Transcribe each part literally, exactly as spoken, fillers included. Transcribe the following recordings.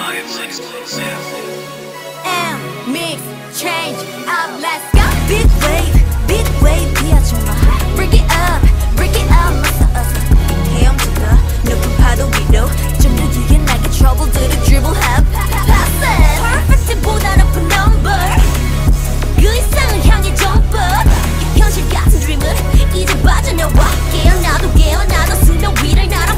M mix change up, let's go. Big wave, big wave 피하지마. Break it up, break it up. 어서 어서 헤엄쳐가 높은 파도 위로 좀 더 뒤에 나게 trouble들을 dribble have. Pass it. Perfect보다 높은 number. 그 이상을 향해 jump up. 이 현실 같은 dream은 이제 빠져나와. 깨어나도 깨어나도 수면 위를 날아.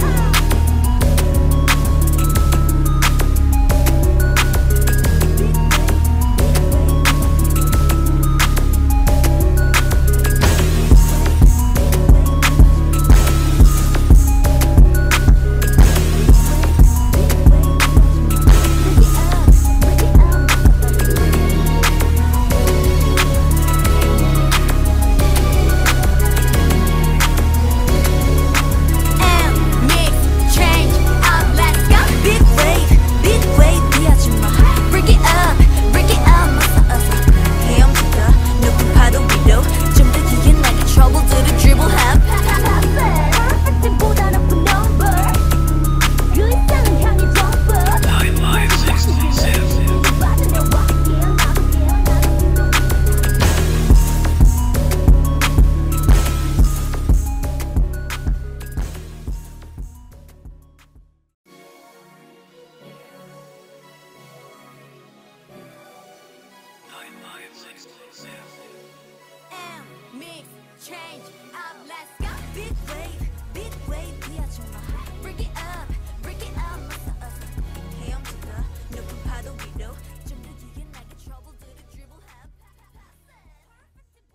M mix change up, let's go. Big wave, big wave 피하지마. Break it up.